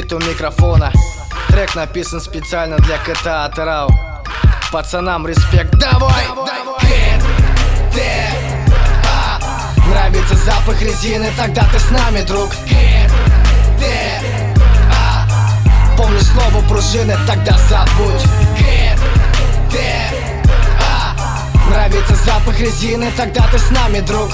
бит у микрофона. Трек написан специально для кота от Рау. Пацанам респект, давай! Нравится запах резины, тогда ты с нами, друг. Помни слово пружины, тогда забудь. Нравится запах резины, тогда ты с нами, друг.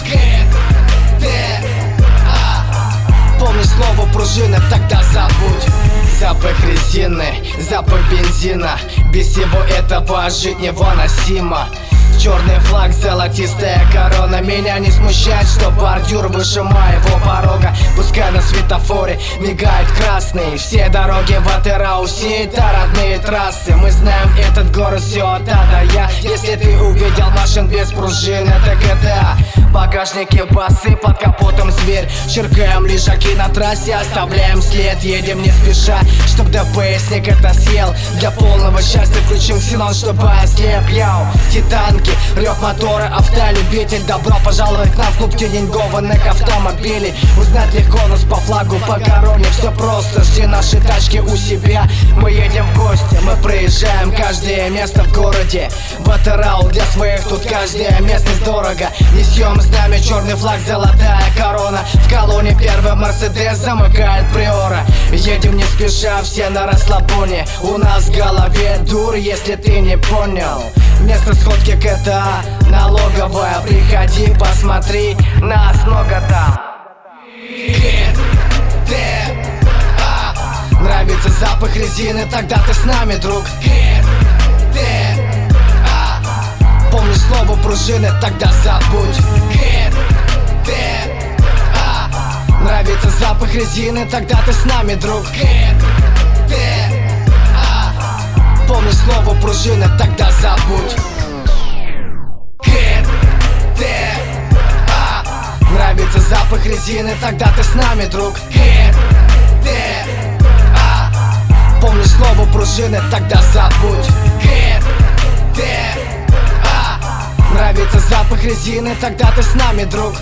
Помни слово пружины, тогда забудь. Запах резины, запах бензина. Без всего этого жить невыносимо. Черный флаг, золотистая корона. Меня не смущает, что бордюр выше моего порога. Пускай на светофоре мигает красный. Все дороги в Атераусе, это родные трассы. Мы знаем этот город все от А до Я. Если ты увидел машин без пружины, так это в багажнике басы, под капотом зверь. Черкаем лежаки на трассе, оставляем след. Едем не спеша, чтоб ДПСник это съел. Для полного счастья включим ксенон, чтобы ослеп. Йоу, титанки, рев мотора, автолюбитель. Добро пожаловать к нам в клуб тюнингованных автомобилей. Узнать легко нас по флагу, по короне. Все просто, жди наши тачки у себя. Мы едем в гости, мы проезжаем каждое место в городе. Батерау для своих, тут каждая местность дорого. Несем знамя, черный флаг, золотая корона. В колонне первый Мерседес замыкает приора. Едем не спеша, все на расслабоне. У нас в голове дур, если ты не понял. Место сходки КТА, налоговая. Приходи, посмотри, нас много там. Нравится запах резины, тогда ты с нами, друг. Помни слово пружины, тогда забудь. Нравится запах резины, тогда ты с нами, друг. Помни слово пружины, тогда забудь. Нравится запах резины, тогда ты с нами, друг. Помни слово пружины, тогда забудь. Нравится запах резины, тогда ты с нами, друг.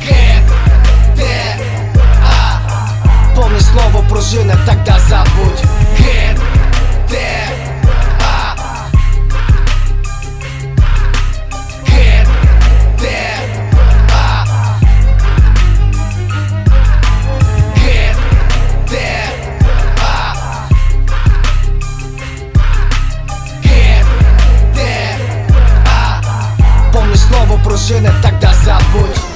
Помни слово пружины, тогда забудь. Помни слово пружины, тогда забудь.